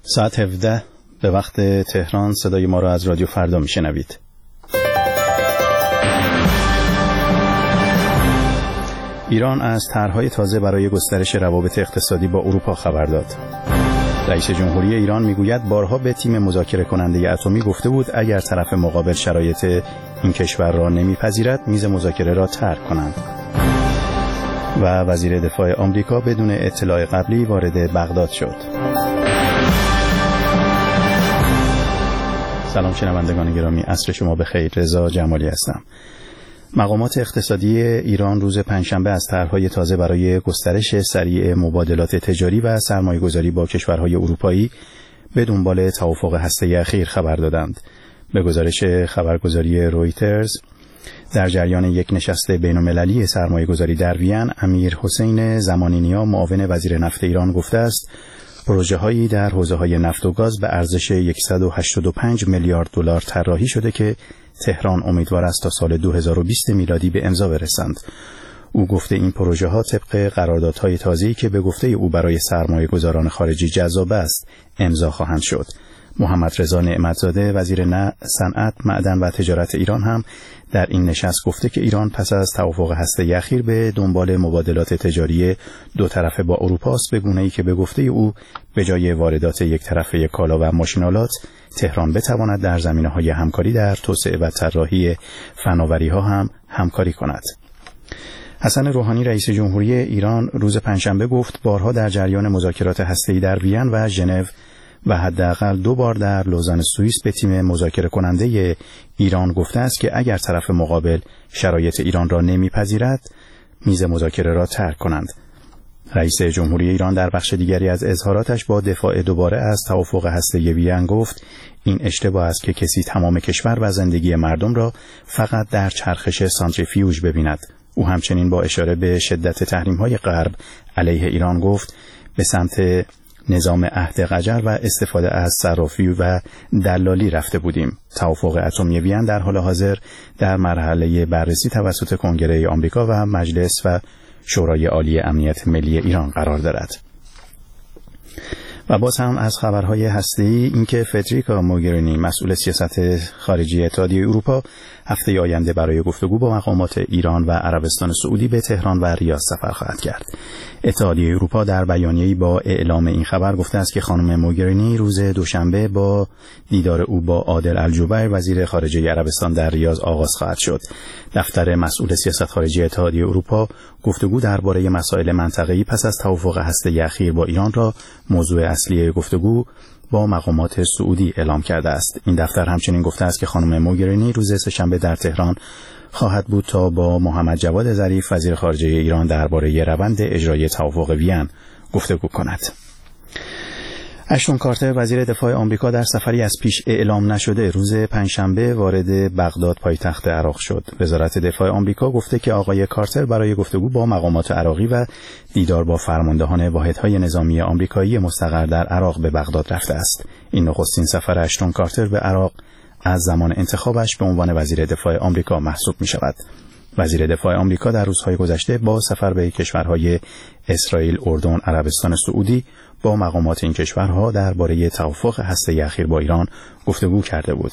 ساعت 17 به وقت تهران صدای ما را از رادیو فردا میشنوید. ایران از طرح‌های تازه برای گسترش روابط اقتصادی با اروپا خبر داد. رئیس جمهوری ایران میگوید بارها به تیم مذاکره کننده اتمی گفته بود اگر طرف مقابل شرایط این کشور را نمیپذیرد میز مذاکره را ترک کنند. و وزیر دفاع آمریکا بدون اطلاع قبلی وارد بغداد شد. سلام شنوندگان گرامی، عصر شما بخیر. رضا جمالی هستم. مقامات اقتصادی ایران روز پنجشنبه از طرح‌های تازه برای گسترش سریع مبادلات تجاری و سرمایه‌گذاری با کشورهای اروپایی به دنبال توافق هسته‌ای اخیر خبر دادند. به گزارش خبرگزاری رویترز، در جریان یک نشست بین‌المللی سرمایه‌گذاری در وین، امیر حسین زمانینیا معاون وزیر نفت ایران گفته است پروژه‌هایی در حوزه‌های نفت و گاز به ارزش 185 میلیارد دلار طراحی شده که تهران امیدوار است تا سال 2020 میلادی به امضا برسند. او گفته این پروژه‌ها طبق قراردادهای تازه‌ای که به گفته او برای سرمایه‌گذاران خارجی جذاب است امضا خواهند شد. محمد رضا نعمتزاده وزیر صنعت، معدن و تجارت ایران هم در این نشست گفته که ایران پس از توافق هسته‌ای اخیر به دنبال مبادلات تجاری دو طرفه با اروپا است، به گونه‌ای که به گفته او به جای واردات یک طرفه کالا و ماشین‌آلات، تهران بتواند در زمینه‌های همکاری در توسعه و طراحی فناوری‌ها هم همکاری کند. حسن روحانی رئیس جمهوری ایران روز پنجشنبه گفت بارها در جریان مذاکرات هسته‌ای در وین و ژنو و حداقل 2 بار در لوزان سوئیس به تیم مذاکره کننده ایران گفته است که اگر طرف مقابل شرایط ایران را نمیپذیرد میز مذاکره را ترک کنند. رئیس جمهوری ایران در بخش دیگری از اظهاراتش با دفاع دوباره از توافق هسته‌ای وین گفت این اشتباه است که کسی تمام کشور و زندگی مردم را فقط در چرخش سانتریفیوژ ببیند. او همچنین با اشاره به شدت تحریم‌های غرب علیه ایران گفت به سمت نظام عهد قجر و استفاده از صرافی و دلالی رفته بودیم. توافق اتمی وین در حال حاضر در مرحله بررسی توسط کنگره آمریکا و مجلس و شورای عالی امنیت ملی ایران قرار دارد. و باز هم از خبرهای هسته‌ای اینکه فدریکا موگرینی مسئول سیاست خارجی اتحادیه اروپا هفته آینده برای گفتگو با مقامات ایران و عربستان سعودی به تهران و ریاض سفر خواهد کرد. اتحادیه اروپا در بیانیه‌ای با اعلام این خبر گفته است که خانم موگرینی روز دوشنبه با دیدار او با عادل الجبیر وزیر خارجه عربستان در ریاض آغاز خواهد شد. دفتر مسئول سیاست خارجی اتحادیه اروپا گفتگو درباره مسائل منطقه‌ای پس از توافق هسته‌ای اخیر با ایران را موضوع اصلی گفتگو با مقامات سعودی اعلام کرده است. این دفتر همچنین گفته است که خانم موگرینی روز سه‌شنبه در تهران خواهد بود تا با محمد جواد ظریف وزیر خارجه ایران درباره روند اجرای توافق وین گفتگو کند. اشتون کارتر وزیر دفاع آمریکا در سفری از پیش اعلام نشده روز پنجشنبه وارد بغداد پایتخت عراق شد. وزارت دفاع آمریکا گفته که آقای کارتر برای گفتگو با مقامات عراقی و دیدار با فرماندهان واحدهای نظامی آمریکایی مستقر در عراق به بغداد رفته است. این نخستین سفر اشتون کارتر به عراق از زمان انتخابش به عنوان وزیر دفاع آمریکا محسوب می شود. وزیر دفاع آمریکا در روزهای گذشته با سفر به کشورهای اسرائیل، اردن، عربستان سعودی با مقامات این کشورها درباره توافق هسته‌ای اخیر با ایران گفتگو کرده بود.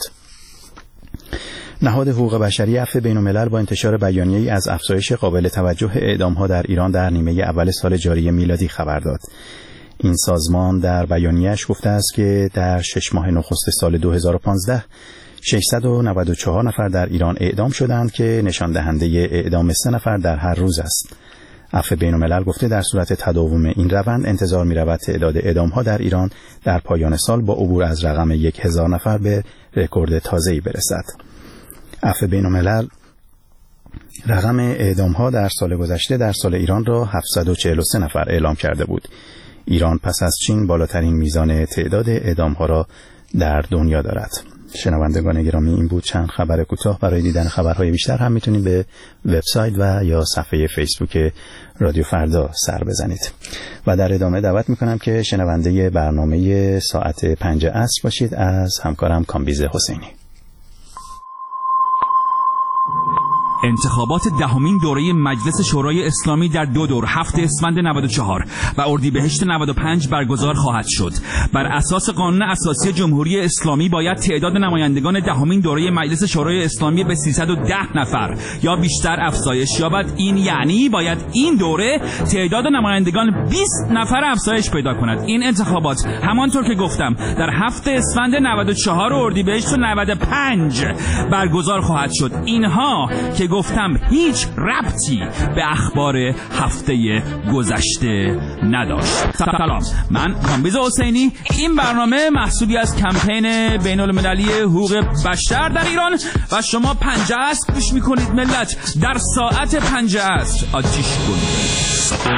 نهاد حقوق بشری عفو بین‌الملل با انتشار بیانیه‌ای از افزایش قابل توجه اعدام‌ها در ایران در نیمه اول سال جاری میلادی خبر داد. این سازمان در بیانیه‌اش گفته است که در 6 ماه نخست سال 2015 694 نفر در ایران اعدام شدند که نشان دهنده اعدام 3 نفر در هر روز است. عفو بین‌الملل گفته در صورت تداوم این روند انتظار می‌رود تعداد اعدام‌ها در ایران در پایان سال با عبور از رقم 1000 نفر به رکورد تازه‌ای برسد. عفو بین‌الملل رقم اعدام‌ها در سال گذشته در سال ایران را 743 نفر اعلام کرده بود. ایران پس از چین بالاترین میزان تعداد اعدام‌ها را در دنیا دارد. شنوندگان گرامی، این بود چند خبر کوتاه. برای دیدن خبرهای بیشتر هم میتونید به وبسایت و یا صفحه فیسبوک رادیو فردا سر بزنید. و در ادامه دعوت میکنم که شنونده برنامه ساعت 5 عصر باشید از همکارم کامبیز حسینی. انتخابات دهمین دوره مجلس شورای اسلامی در 2 دور 7 اسفند 94 و اردیبهشت 95 برگزار خواهد شد. بر اساس قانون اساسی جمهوری اسلامی باید تعداد نمایندگان دهمین دوره مجلس شورای اسلامی به 310 نفر یا بیشتر افزایش یابد. این یعنی باید این دوره تعداد نمایندگان 20 نفر افزایش پیدا کند. این انتخابات همانطور که گفتم در 7 اسفند 94 و اردیبهشت 95 برگزار خواهد شد. اینها که گفتم هیچ ربطی به اخبار هفته گذشته نداشت. سلام، من کامبیز حسینی. این برنامه محصولی از کمپین بین المللی حقوق بشر در ایران و شما 50 عصر گوش میکنید. ملت در ساعت 50 عصر آتیش کنید.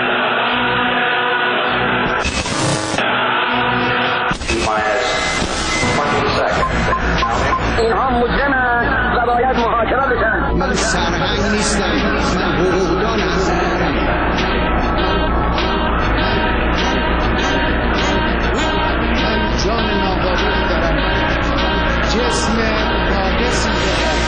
اینها مجرمند و باید محاکمه بشن. من سرهنگ نیستم، من حقوقدان هستم. من جان نابودی دارم، جسم ناقصی دارم.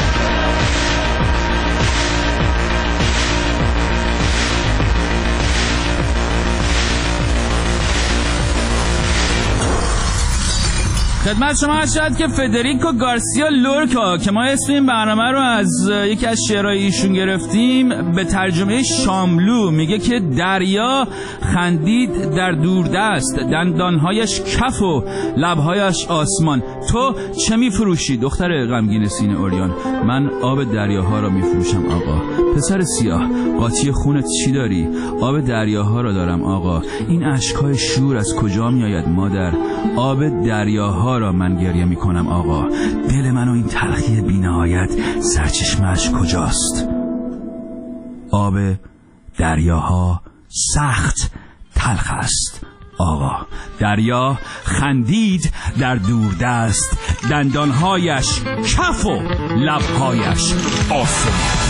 خدمت شما هست شاید که فدریکو گارسیا لورکا که ما اسم این برنامه رو از یکی از شعرهای ایشون گرفتیم به ترجمه شاملو میگه که دریا خندید در دوردست، دندانهایش کف و لبهایش آسمان. تو چه میفروشی دختر غمگین سینه اوریان؟ من آب دریاها را میفروشم آقا. پسر سیاه قاطی خونت چی داری؟ آب دریاها را دارم آقا. این اشکهای شور از کجا میآید مادر؟ آب دریاها را من گریه میکنم آقا. دل من و این تلخی بی‌نهایت سرچشمه‌اش کجاست؟ آب دریاها سخت تلخ است آقا. دریا خندید در دوردست، دندانهایش کف و لبهایش آسمان.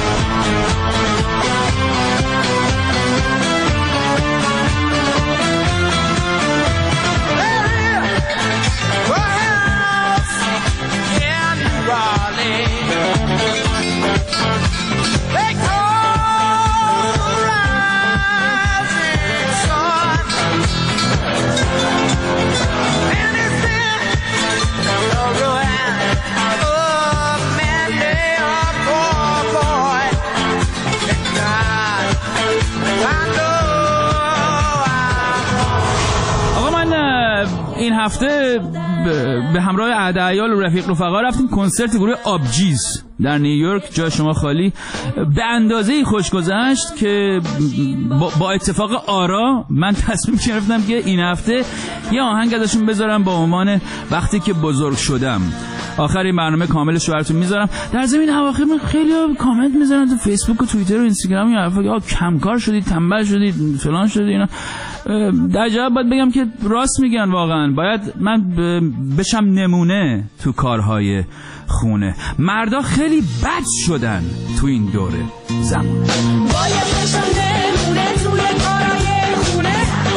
این هفته به همراه اعدایال و رفیق رفقا رفتیم کنسرت گروه آبجیز در نیویورک. جای شما خالی. به اندازه‌ای خوش گذشت که با اتفاق آرا من تصمیم گرفتم که این هفته یه آهنگ ازشون بذارم با عنوان وقتی که بزرگ شدم. آخر این برنامه کاملش رو براتون میذارم. در ضمن اواخر من خیلی کامنت میذارن تو فیسبوک و توییتر و اینستاگرام، یا حرفا کمکار شدید، تنبل شدید، فلان شدید اینا. در جواب باید بگم که راست میگن واقعا. باید من بشم نمونه تو کارهای خونه. مردا خیلی بد شدن تو این دوره زمان. باید بشم نمونه توی کارهای خونه.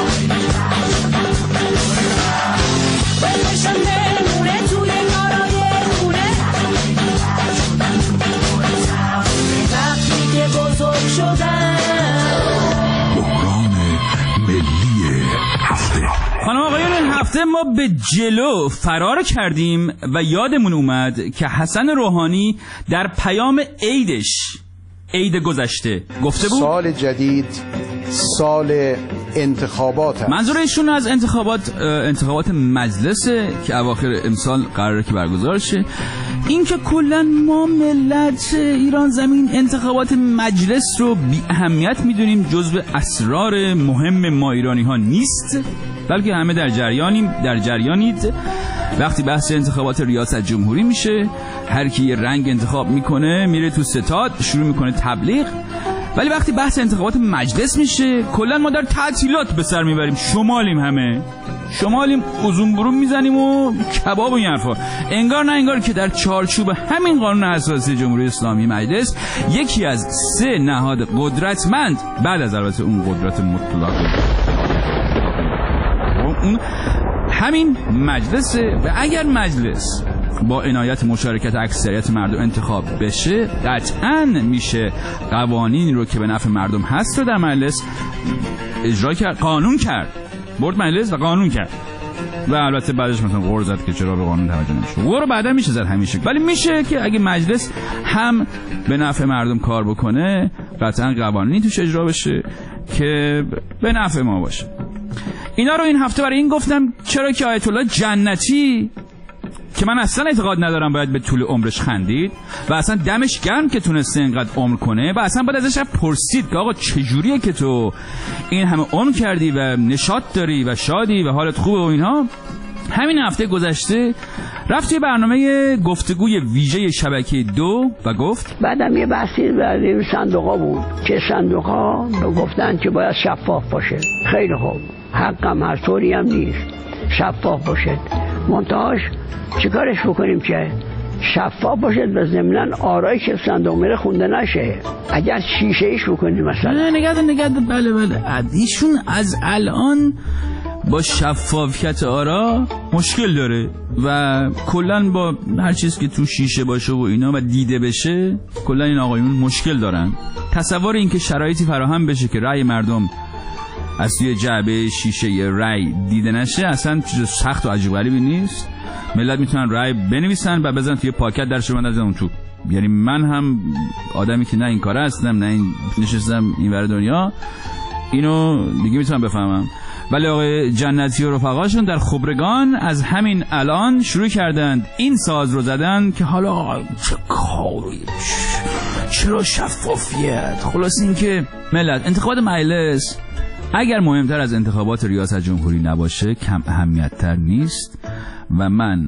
باید بشم نمونه توی کارهای خونه. وقتی که بزرگ شدن. بحران ملی هفته. خانم آقایون، این هفته ما به جلو فرار کردیم و یادمون اومد که حسن روحانی در پیام عید گذشته گفته بود سال جدید سال انتخابات هست. منظور ایشون از انتخابات مجلسه که اواخر امسال قراره که برگزار شه. این که کلا ما ملت ایران زمین انتخابات مجلس رو بی اهمیت میدونیم، جزو اسرار مهم ما ایرانی ها نیست، بلکه همه در جریانید. وقتی بحث انتخابات ریاست جمهوری میشه، هر کی یه رنگ انتخاب میکنه میره تو ستاد شروع میکنه تبلیغ. ولی وقتی بحث انتخابات مجلس میشه کلا ما در تعطیلات به سر میبریم. شمالیم اوزون برون میزنیم و کباب و این حرفا. انگار نه انگار که در چارچوب همین قانون اساسی جمهوری اسلامی مجلس یکی از 3 نهاد قدرتمند، بعد از البته اون قدرت مطلق، اون همین مجلس. و اگر مجلس با عنایت مشارکت اکثریت مردم انتخاب بشه، قطعاً میشه قوانینی رو که به نفع مردم هست رو در مجلس اجرا کرد، قانون کرد، برد مجلس و قانون کرد. و البته بعدش مثلا غور زد که چرا به قانون توجه نمیشه. غور بعدا میشه زد همیشه، ولی میشه که اگه مجلس هم به نفع مردم کار بکنه، قطعاً قوانینی توش اجرا بشه که به نفع ما باشه. اینا رو این هفته برای این گفتم چرا که آیت الله جنتی که من اصلا اعتقاد ندارم باید به طول عمرش خندید و اصلا دمش گرم که تونسته اینقدر عمر کنه و اصلا باید ازش پرسید که آقا چجوریه که تو این همه عمر کردی و نشاط داری و شادی و حالت خوبه و اینها. همین هفته گذشته رفت توی برنامه گفتگوی ویژه شبکه 2 و گفت بعدم یه بحثی برای صندوقا بود که صندوقا گفتن که باید شفاف باشه. خیلی خوب، حقم هر طوری هم نیست شفاف باشه، منتهاش چیکارش بکنیم که شفاف باشد و ضمناً آرایی که صندوق میره خونده نشه. اگر شیشه ایش بکنیم مثلا نگرد بله ایشون از الان با شفافیت آرا مشکل داره و کلن با هر چیز که تو شیشه باشه و اینا و دیده بشه کلن این آقایون مشکل دارن. تصور این که شرایطی فراهم بشه که رأی مردم از توی جعبه شیشه رأی دیده نشه اصلا چیز سخت و عجیب غریبی نیست. ملت میتونن رأی بنویسن و بزنن توی پاکت درش رو بندازن اون تو. یعنی من هم آدمی که نه این کاره هستم نه این نشستم این ور دنیا اینو دیگه میتونم بفهمم. ولی آقای جنتی و رفقاشون در خبرگان از همین الان شروع کردند این ساز رو زدن که حالا چه کاری، چرا شفافیت. خلاص این که ملت انتخابات مجلس اگر مهمتر از انتخابات ریاست جمهوری نباشه کم اهمیت‌تر نیست و من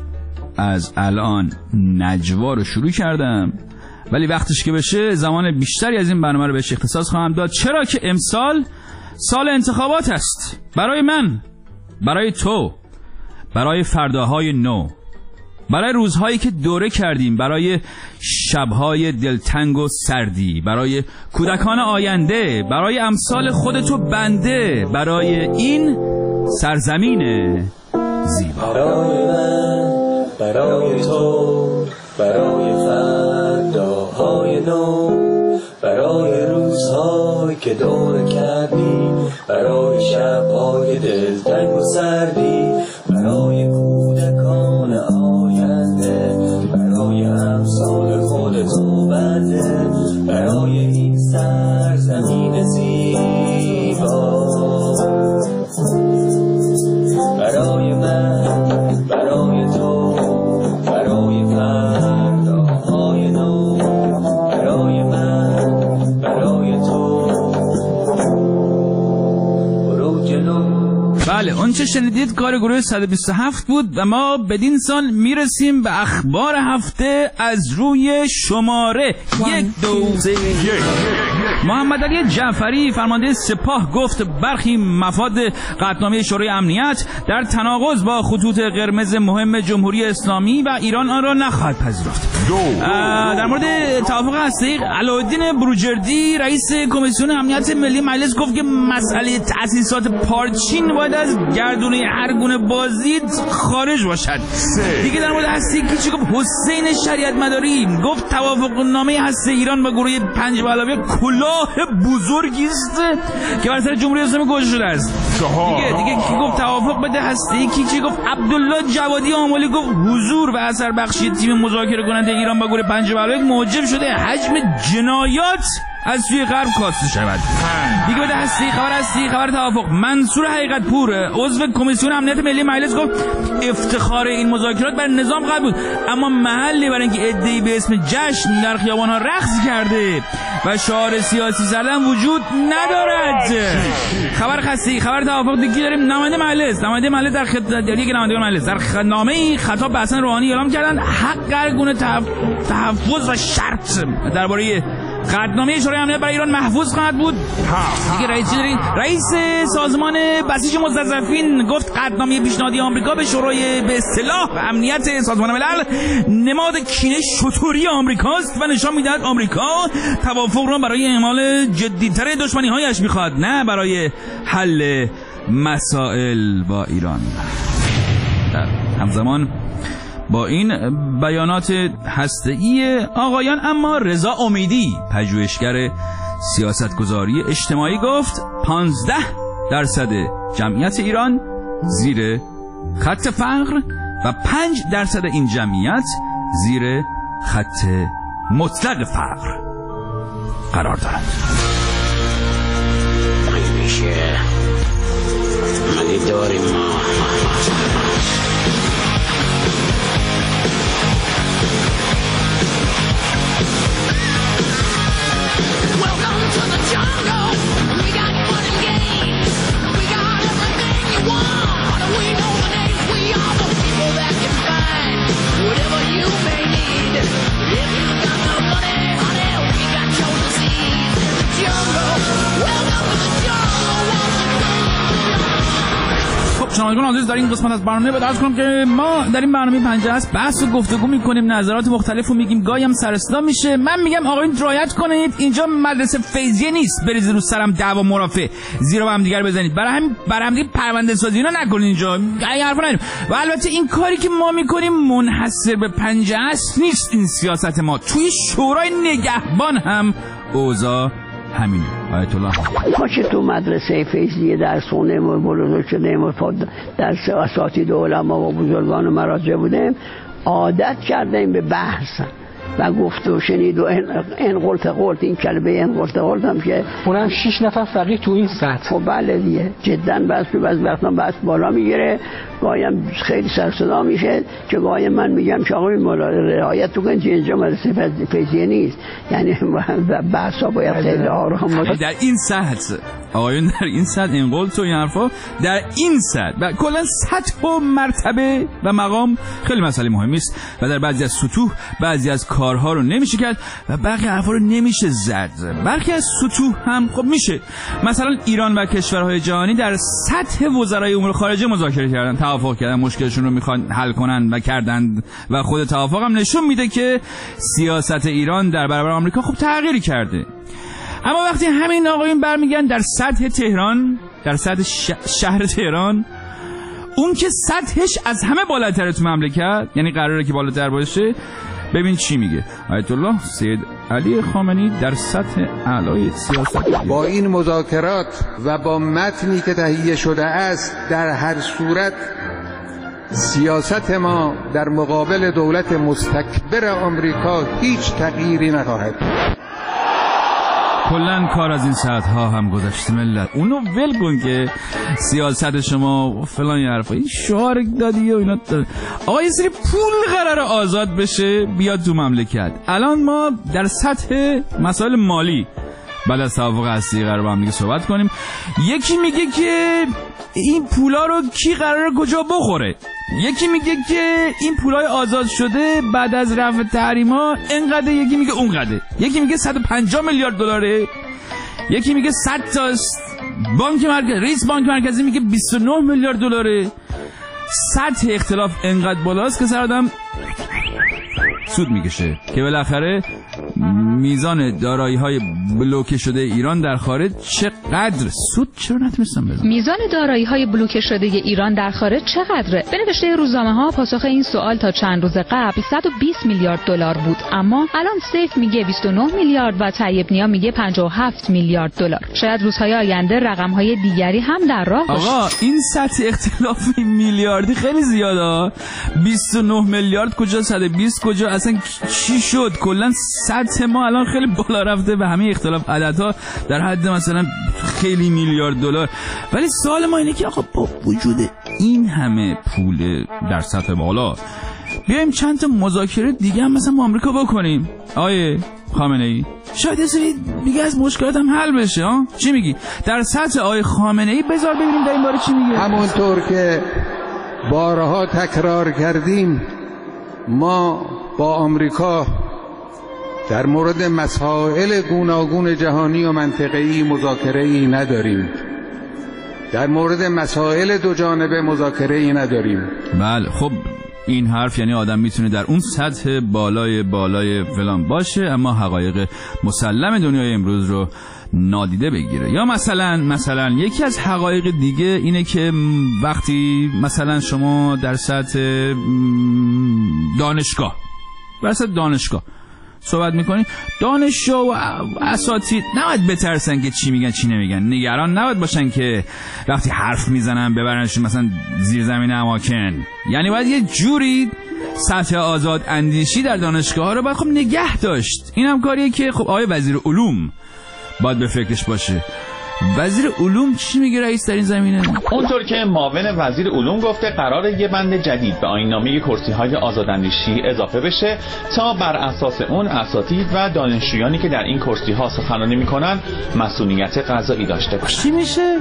از الان نجوا رو شروع کردم، ولی وقتش که بشه زمان بیشتری از این برنامه رو بهش اختصاص خواهم داد، چرا که امسال سال انتخابات است. برای من، برای تو، برای فرداهای نو، برای روزهایی که دوره کردیم، برای شبهای دلتنگ و سردی، برای کودکان آینده، برای امثال خودتو بنده، برای این سرزمین زیبا. برای من، برای تو، برای فرداهای نو، برای روزهایی که دوره کردیم، برای شبهای دلتنگ و سردی، برای کودکان آینده، برای امثال خودتو بنده، برای این سرزمین زیبا. برای من، برای تو، برای فرداهای نو، برای من، برای تو، برو جلو. بله اون چه شنیدید کار گروه 127 بود و ما بدین سال میرسیم به اخبار هفته از روی شماره 1 2 3. محمد علی جعفری فرمانده سپاه گفت برخی مفاد قطعنامه شورای امنیت در تناقض با خطوط قرمز مهم جمهوری اسلامی و ایران آن را نخواهد پذیرفت. در مورد توافق هسته‌ای علاءالدین بروجردی رئیس کمیسیون امنیت ملی مجلس گفت که مسئله تأسیسات پارچین باید از گردونه هر گونه بازدید خارج باشد. دیگه در مورد هسته‌ای کی گفت حسین شریعت مداری گفت توافق نامه هسته‌ای ایران با گروه 5 علاوه کلاه بزرگی است که بر سر جمهوری اسلامی گذاشته شده است. دیگه کی گفت توافق بده هسته‌ای کی گفت عبدالله جوادی آملی گفت حضور و اثر بخشی تیم مذاکره کننده ایران با گروه 5 علاوه موجب شده حجم جنایات از سوی غرب کاسته شود. دیگه بده هستی خبر توافق. منصور حقیقت پور عضو کمیسیون امنیت ملی مجلس گفت افتخار این مذاکرات بر نظام قرار بود اما محلی برای اینکه عده‌ای به اسم جشن در خیابان‌ها رقص کرده و شعار سیاسی زدن وجود ندارد. خبر توافق دیگه داریم. نماینده مجلس در نامه‌ای خطاب به حسن روحانی اعلام کردند حق هر گونه تحفظ و شرط درباره قطعنامه شورای امنیت برای ایران محفوظ خواهد بود. دیگه رئیس سازمان بسیج مستضعفین گفت قطعنامه پیشنهادی آمریکا به شورای به اصطلاح امنیت سازمان ملل نماد کینه شطوری آمریکاست و نشان میدهد آمریکا توافق را برای اعمال جدی‌تر دشمنی‌هایش می‌خواد نه برای حل مسائل با ایران. همزمان با این بیانات هسته‌ای آقایان، اما رضا امیدی پژوهشگر سیاستگذاری اجتماعی گفت 15% جمعیت ایران زیر خط فقر و 5% این جمعیت زیر خط مطلق فقر قرار دارد. میشه مدی داریم ما شنوندگان عزیز، در این قسمت از برنامه بدرس کنم که ما در این برنامه پنجه است بحث و گفتگو میکنیم، نظرات مختلف رو میگیم، گاهی هم سر صدا میشه. من میگم آقایون رعایت کنید، اینجا مدرسه فیضیه نیست بریزید رو سرم دعوا مرافع زیرا هم دیگر بزنید، برای هم دیگه پرونده سازی اینا نکنید اینجا، این حرفا نریم. و البته این کاری که ما میکنیم منحصر به پنجه است نیست، این سیاست ما توی شورای نگهبان هم اوضاع همینه. آیت الله ما چه تو مدرسه فیضیه درس خوندیم و بزرگ شدیم و در اساتید علما و بزرگان و مراجع بودیم، عادت کردیم به بحث و گفت و شنید و این قلت این کلمه این قلت هم که اونم 6 نفر فقیه تو این سطح. خب بله دیگه، جدا بس وقتا بس بالا میگیره، گاهی هم خیلی سر صدا میشه که گاهی من میگم که آقای مولا رعایت کنید که اینجا مدرسه فیضیه نیست، یعنی بحثا باید خیلی آرام باشه. در این سطح آقایون، در این سطح این قلت و این حرفا در این سطح و کلا سطح و مرتبه و مقام خیلی مسئله مهمی است و در بعضی از سطوح بعضی از کارها رو نمیشه کرد و بقیه حرفا رو نمیشه زد. برخی از سطوح هم خب میشه. مثلا ایران و کشورهای جهانی در سطح وزرای امور خارجه مذاکره کردن، توافق کردن، مشکلشون رو میخوان حل کنن و کردن و خود توافق هم نشون میده که سیاست ایران در برابر آمریکا خب تغییری کرده. اما وقتی همین آقایون برمیگن در سطح تهران، در سطح شهر تهران، اون که سطحش از همه بالاتره تو مملکت، یعنی قراره که بالاتر باشه، ببین چی میگه آیت الله سید علی خامنه‌ای در سطح اعلای سیاست. با این مذاکرات و با متنی که تهیه شده است، در هر صورت سیاست ما در مقابل دولت مستکبر آمریکا هیچ تغییری نخواهد. کلن کار از این ساعت ها هم گذشته ملت، اونو ول کن که سیاست شما فلان یه حرفا، این شعار دادی و اینا داره. آقا یه سری پول قراره آزاد بشه بیاد تو مملکت. الان ما در سطح مسائل مالی بعد از توافق هستی قرار با هم دیگه صحبت کنیم. یکی میگه که این پولا رو کی قراره کجا بخوره، یکی میگه که این پولای آزاد شده بعد از رفع تحریما اینقدر، یکی میگه اونقدر، یکی میگه 150 میلیارد دلاره، یکی میگه 100 تا بانک مرکزی، رئیس بانک مرکزی میگه 29 میلیارد دلاره. سطح اختلاف اینقدر بالاست که سر آدم سود میکشه که بالاخره میزان دارایی‌های بلوکه شده ایران در خارج چقدر سود چرا نتونستم بدم؟ میزان دارایی‌های بلوکه شده ایران در خارج چقدره؟ به نوشته روزنامه‌ها پاسخ این سوال تا چند روز قبل 120 میلیارد دلار بود، اما الان سیف میگه 29 میلیارد و طیب نیا میگه 57 میلیارد دلار. شاید روزهای آینده رقم‌های دیگری هم در راه باشه. آقا این سطح اختلاف میلیاردی خیلی زیاده. 29 میلیارد کجا، 120 کجا، اصلا چی شد؟ کلا سطح ما الان خیلی بالا رفته و همه اختلاف عددها در حد مثلا خیلی میلیارد دلار. ولی سوال ما اینه که آقا با وجود این همه پول در سطح بالا بیایم چند تا مذاکره دیگه هم مثلا با آمریکا بکنیم. آیه خامنه‌ای شاید یه سری دیگه از مشکلات هم حل بشه. ها چی میگی؟ در سطح آیه خامنه‌ای بذار ببینیم در این باره چی میگه. همونطور که بارها تکرار کردیم، ما با آمریکا در مورد مسائل گوناگون جهانی و منطقه‌ای مذاکره‌ای نداریم. در مورد مسائل دو جانبه مذاکره‌ای نداریم. بله خب این حرف یعنی آدم میتونه در اون سطح بالای فلان باشه اما حقایق مسلم دنیای امروز رو نادیده بگیره. یا مثلا یکی از حقایق دیگه اینه که وقتی مثلا شما در سطح دانشگاه صحبت میکنی، دانشجو و اساتید نباید بترسن که چی میگن چی نمیگن، نگران نباید باشن که وقتی حرف میزنن ببرنشون مثلا زیر زمین اماکن. یعنی باید یه جوری سطح آزاد اندیشی در دانشگاه ها رو باید خب نگه داشت. این هم کاریه که خب آقای وزیر علوم باید به فکرش باشه. وزیر علوم چی میگه رئیس در این زمینه؟ اونطور که معاون وزیر علوم گفته قراره یه بند جدید به آیین‌نامه کرسی‌های آزاداندیشی اضافه بشه تا بر اساس اون اساتید و دانشجویانی که در این کرسی‌ها سخنرانی میکنن مسئولیت قضایی داشته باشن. چی میشه؟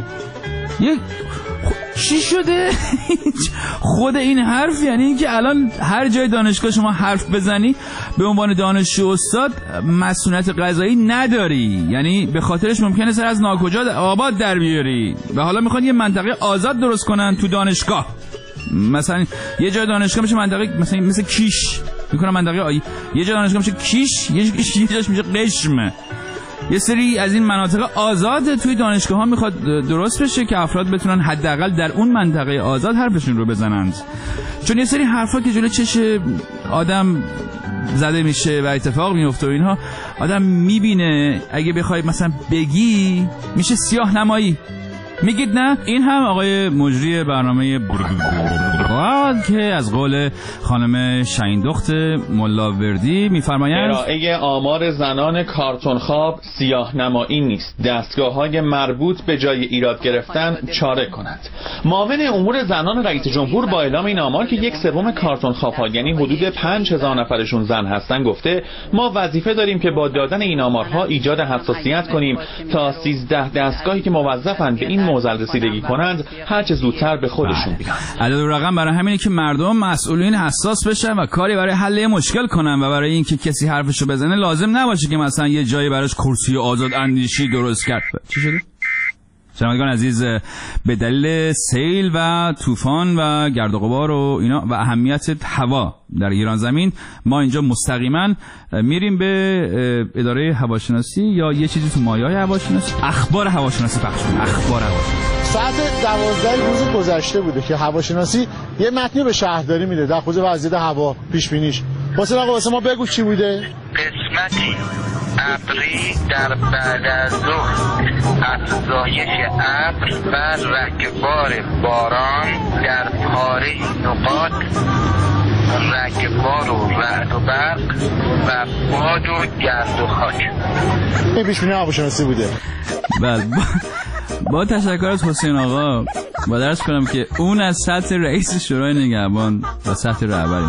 چی شده؟ خود این حرف یعنی این که الان هر جای دانشگاه شما حرف بزنی به عنوان دانشجو استاد مسئولیت قضایی نداری، یعنی به خاطرش ممکنه سر از ناکجا آباد در بیاری و حالا میخوان یه منطقه آزاد درست کنن تو دانشگاه. مثلا یه جای دانشگاه میشه منطقه مثل کیش میکنن منطقه یه جای دانشگاه میشه کیش، یه جاش میشه قشم. یه سری از این مناطق آزاد توی دانشگاه ها میخواد درست بشه که افراد بتونن حداقل در اون منطقه آزاد حرفشون رو بزنند، چون یه سری حرفا که جلوی چش آدم زده میشه و اتفاق میفته و اینها آدم میبینه، اگه بخوای مثلا بگی میشه سیاه نمایی. میگید نه؟ این هم آقای مجری برنامه که از قول خانم شهیندخت ملاوردی میفرمایند ارائه آمار زنان کارتون خواب سیاه نمایی نیست، دستگاه‌های مربوط به جای ایراد گرفتن چاره کنند. معاون امور زنان رئیس جمهور با اعلام این آمار که 1/3 کارتون خواب‌ها یعنی حدود 5000 نفرشون زن هستن گفته ما وظیفه داریم که با دادن این آمارها ایجاد حساسیت کنیم تا 13 دستگاهی که موظفند به این موزل رسیدگی کنند هر چه زودتر به خودشون بیان. عدد و رقم برای همینه که مردم مسئولین حساس بشن و کاری برای حل مشکل کنن و برای اینکه کسی حرفشو بزنه لازم نباشه که مثلا یه جایی براش کرسی آزاد اندیشی درست کرد. چی شده؟ شنوندگان عزیز، به دلیل سیل و طوفان و گرد و غبار و اینا و اهمیت هوا در ایران زمین ما اینجا مستقیما میریم به اداره هواشناسی یا یه چیزی تو مایه‌های هواشناسی، اخبار هواشناسی پخش کنیم. اخبار هواشناسی ساعت 12 روز گذشته بوده که هواشناسی یه متنی به شهرداری میده در خصوص وضعیت هوا پیش بینیش. حسین آقا واسه ما بگو چی بوده؟ قسمتی ابری در بعد از ظهر افزایش ابر و رگبار باران در پاره نقاط، رگبار و رعد و برق و باد و گرد و خاک. این پیش بینی هواشناسی بوده. بله با تشکر از حسین آقا با درس کنم که اون از سطح رئیس شورای نگهبان و سطح رهبری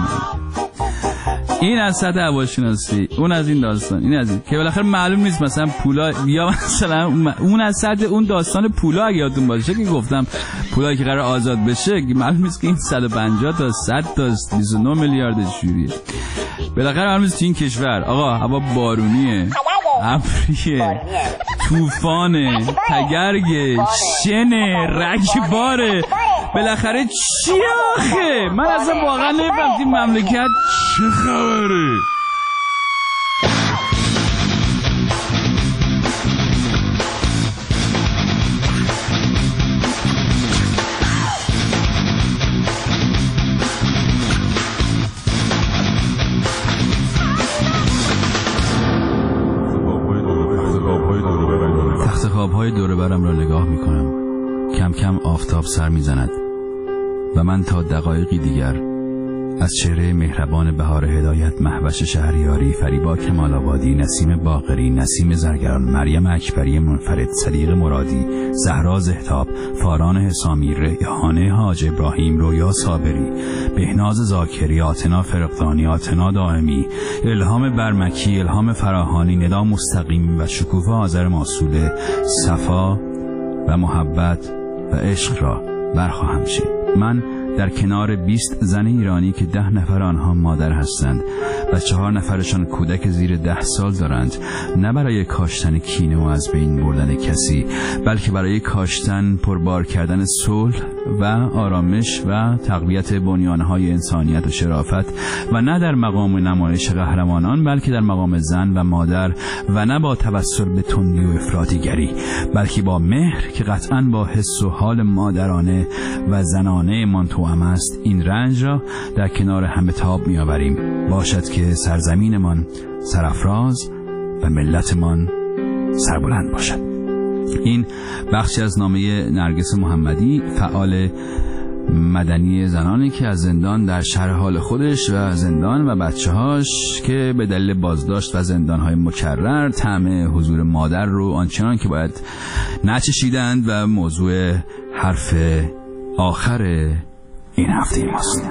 این از سطح هواشناسی، اون از این داستان، این از این که بالاخره معلوم نیست مثلا پولا یا مثلا اون از سطح اون داستان پولا اگه یادتون باشه که گفتم پولایی که قرار آزاد بشه معلوم نیست که این 150 تا 100 تا 29 میلیارد جوریه. بالاخره معلوم نیست این کشور آقا هوا بارونیه، ابریه، طوفانه، تگرگه، شنه، رگباره، بالاخره چی آخه؟ من اصلا واقعا نمی‌فهمم این مملکت چه خبره؟ تخت خواب‌های دور برم را نگاه می‌کنم. کم کم آفتاب سر می‌زند و من تا دقایقی دیگر از چهره مهربان بهار هدایت، مهوش شهریاری، فریبا کمال آبادی، نسیم باقری، نسیم زرگران، مریم اکبری منفرد، صدیق مرادی، زهرا زهتاب، فاران حسامی، ریحانه حاج ابراهیم، رویا صابری، بهناز زاکری، آتنا فرقدانی، آتنا دائمی، الهام برمکی، الهام فراهانی، ندا مستقیم و شکوفه آذر ماسوله، صفا و محبت و عشق را برخواهم شید. من در کنار 20 زن ایرانی که 10 نفر آنها مادر هستند و 4 نفرشان کودک زیر 10 سال دارند، نه برای کاشتن کینه و از بین بردن کسی، بلکه برای کاشتن پربار کردن صلح و آرامش و تقویت بنیانهای انسانیت و شرافت و نه در مقام نمایش قهرمانان بلکه در مقام زن و مادر و نه با توسل به تندی و افراطیگری بلکه با مهر که قطعاً با حس و حال مادرانه و زنانه من توأم است این رنج را در کنار هم به تاب می‌آوریم. باشد که سرزمینمان سرافراز و ملتمان سربلند باشد. این بخشی از نامه نرگس محمدی، فعال مدنی زنانی که از زندان در شرح حال خودش و زندان و بچه‌هاش که به دلیل بازداشت و زندان‌های مکرر طعم حضور مادر رو آنچنان که باید نچشیدند و موضوع حرف آخر این هفته ماست.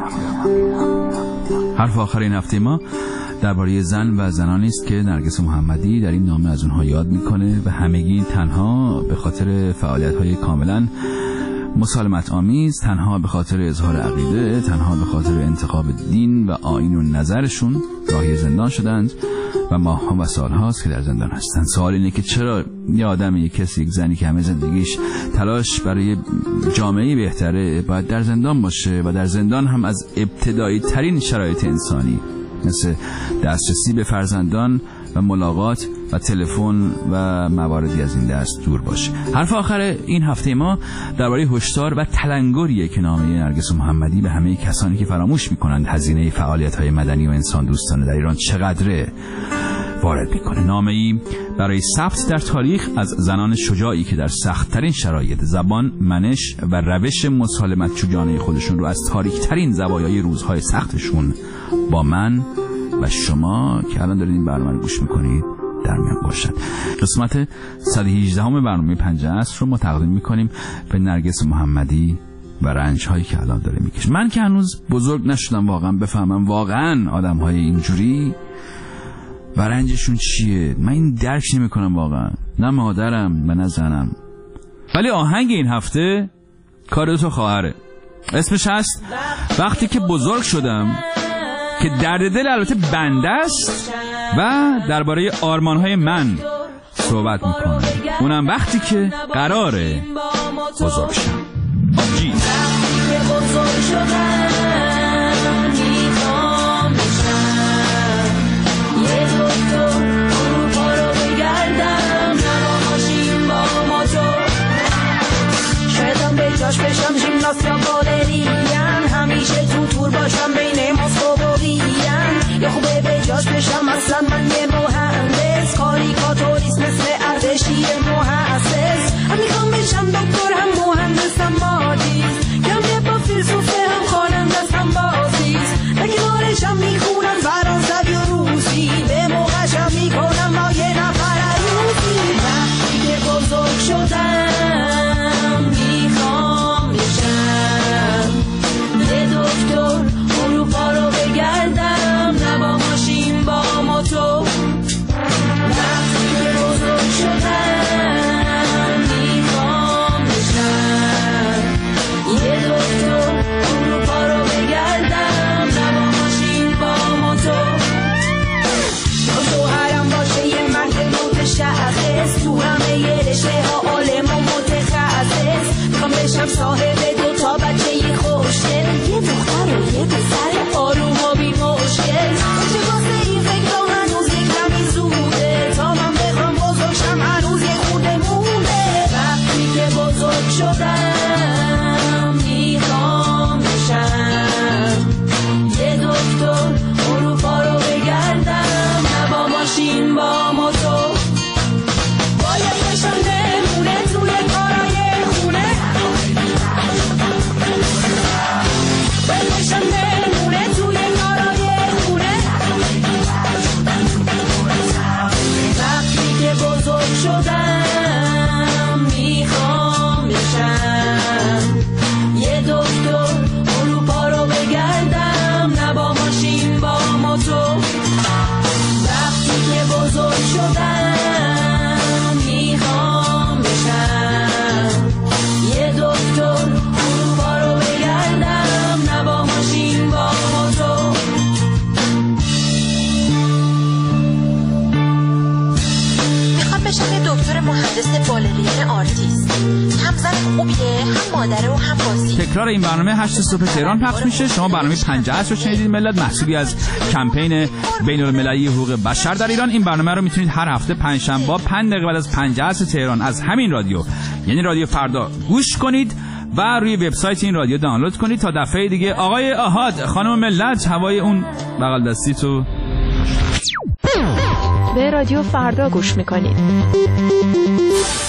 حرف آخر این هفته ما درباره زن و زنانی است که نرگس محمدی در این نامه از اونها یاد میکنه و همگی تنها به خاطر فعالیت‌های کاملا مسالمت آمیز، تنها به خاطر اظهار عقیده، تنها به خاطر انتخاب دین و آیین و نظرشون راهی زندان شدند و ماه‌ها و سال‌هاست که در زندان هستند. سوال اینه که چرا یه آدم، یک کسی، یک زنی که همه زندگیش تلاش برای جامعه بهتره باید در زندان باشه و در زندان هم از ابتدایی ترین شرایط انسانی مثل دسترسی به فرزندان و ملاقات و تلفن و مواردی از این دست دور باشه. حرف آخر این هفته ما درباره هشدار و تلنگریه که نامه نرگس محمدی به همه کسانی که فراموش میکنند هزینه فعالیت‌های مدنی و انسان دوستانه در ایران چقدره وارد میکنه. نامه‌ای برای ثبت در تاریخ از زنان شجاعی که در سخت‌ترین شرایط زبان، منش و روش مسالمت چوجانه خودشون رو از تاریک‌ترین زوایای روزهای سختشون با من و شما که الان دارید این برنامه رو گوش میکنید در میان باشد. قسمت 118 برنامه 5 عصر رو ما تقدیم میکنیم به نرگس محمدی و رنج‌هایی که الان داره میکشه. من که هنوز بزرگ نشدم واقعا بفهمم واقعا آدم‌های اینجوری و رنجشون چیه. من این درک نمیکنم واقعا، نه مادرم و نه زنم. ولی آهنگ این هفته کار تو خواهره. اسمش هست وقتی که بزرگ شدم، که درد دل البته بنده است و درباره آرمان‌های من صحبت میکنه، اونم وقتی که قراره بزرگ شم. آبجی بشم ژیمناست یا بالرین، همیشه تو تور باشم بین مسکو و وین، یا خوبه به جاش بشم اصلا من یه مهندس، کاریکاتوریست مثل اردشیر محسس، هم میخوام بشم دکتر هم مهندس هم مادیست، کم با فیلسوفه هم خواننده هم بازیست، نگارشم میخونم فرانسوی و روسی، به موقعشم میکنم با یه نفر عروسی. وقتی که بزرگ شدم صاحب دو تا بچه یه خوشگل، یه دختر و یه پسر آروم و بی مشکل، چه واسه این فکر هنوز یک کمی زوده، تا من بخوام بزرگ شم هنوز یه خورده مونده. وقتی که بزرگ شدم میخوام بشم یه دکتر، اروپا رو بگردم، نه با ماشین با موتور، باید بشم نمونه توی کارای خونه، بشم نمونه توی کارای خونه. وقتی که بزرگ شدم میخوام بشم یه دکتر، اروپا رو بگردم، نه با ماشین با موتور. وقتی که بزرگ شدم میخوام بشم یه دکتر، اروپا رو بگردم، نه با ماشین تکرار این برنامه 8 صبح تهران پخش میشه. شما برنامه 50 رو شنیدید ملت، محصولی از کمپین بین‌المللی حقوق بشر در ایران. این برنامه رو میتونید هر هفته پنجشنبه 5 دقیقه بعد از 50 تهران از همین رادیو، یعنی رادیو فردا، گوش کنید و روی وبسایت این رادیو دانلود کنید. تا دفعه دیگه آقای احاد، خانم ملت، هوای اون بغل دستی تو. به رادیو فردا گوش میکنید.